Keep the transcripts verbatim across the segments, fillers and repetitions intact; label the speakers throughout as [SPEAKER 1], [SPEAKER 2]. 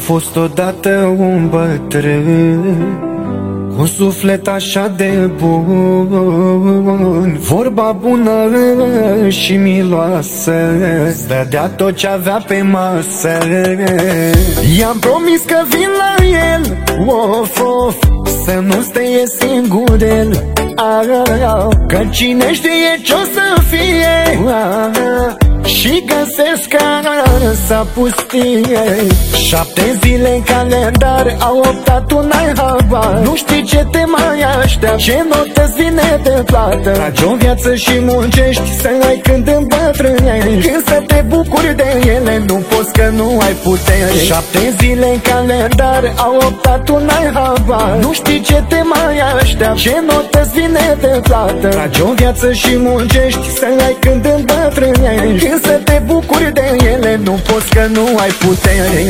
[SPEAKER 1] fost odată un bătrân cu suflet așa de bun, vorba bună și miloasă, dădea tot ce avea pe masă. I-am promis că vin la el, of, of, să nu stea singur el, că cine știe ce-o să fie, și găsesc că s-a pustie. Șapte zile în calendar, au optat un ai habar. Nu știi ce te mai aștept, ce notă-ți vine de plată. Tragi o viață și muncești să ai când îmbătrânești. Când să te bucuri de ele, nu poți că nu ai putere. Șapte zile în calendar, au optat un ai habar. Nu știi ce te mai aștept, ce notă-ți vine de plată. Tragi o viață și muncești să ai când îmbătrânești. Când să te bucuri de ele, nu poți că nu ai putere.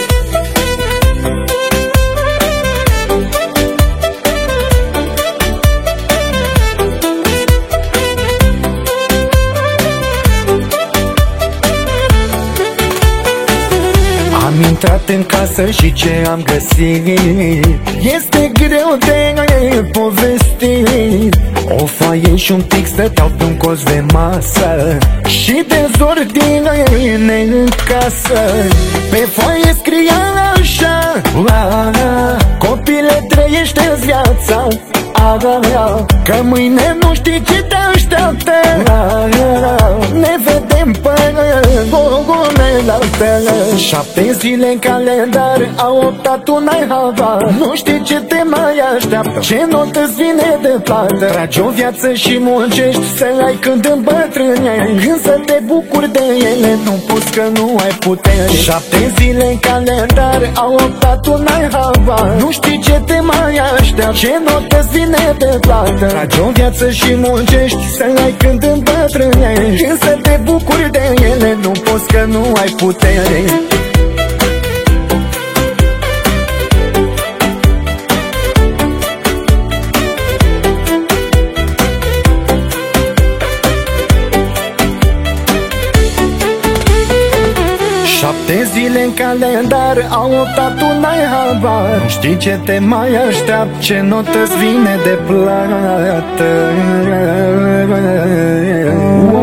[SPEAKER 1] Am intrat în casă și ce am găsit este greu de povestit. O foaie și un tic stăteau pe-un colț de masă și dezordine în casă. Pe foaie scria așa: copile, trăiește-ți viața, că mâine nu știi ce te așteaptă. Ne vedem până gogonealtă. Șapte zile în calendar, au optat un ai habar. Nu știi ce te mai așteaptă, ce notă-ți vine de plată. Tragi o viață și muncești să ai când îmbătrânești. Când să te bucuri de ele, nu poți că nu ai putere. Șapte zile în calendar, au optat un ai habar. Nu știi ce te mai așteaptă, ce notă-ți vine de plată. Tragi o viață și muncești să ai când îmbătrânești. Când să te bucuri de ele, nu poți că nu ai putere. Șapte zile în calendar, au optat un ai habar. Nu știi ce te mai aștept, ce notă-ți vine de plată.